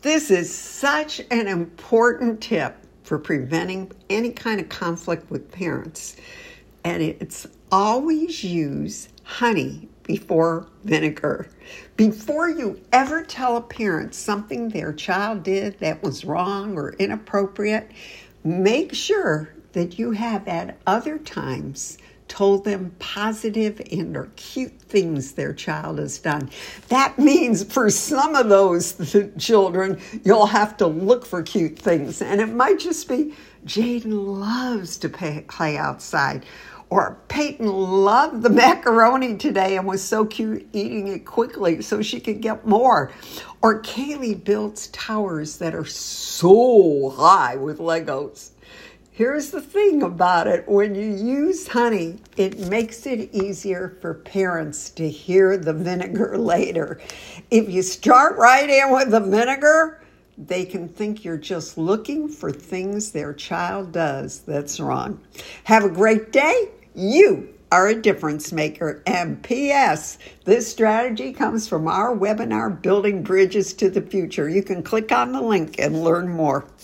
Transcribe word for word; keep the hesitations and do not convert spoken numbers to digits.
This is such an important tip for preventing any kind of conflict with parents. And it's always use honey before vinegar. Before you ever tell a parent something their child did that was wrong or inappropriate, make sure that you have at other times told them positive and or cute things their child has done. That means for some of those children, you'll have to look for cute things. And it might just be, Jaden loves to pay, play outside. Or Peyton loved the macaroni today and was so cute eating it quickly so she could get more. Or Kaylee builds towers that are so high with Legos. Here's the thing about it. When you use honey, it makes it easier for parents to hear the vinegar later. If you start right in with the vinegar, they can think you're just looking for things their child does that's wrong. Have a great day. You are a difference maker. And P S, this strategy comes from our webinar, Building Bridges to the Future. You can click on the link and learn more.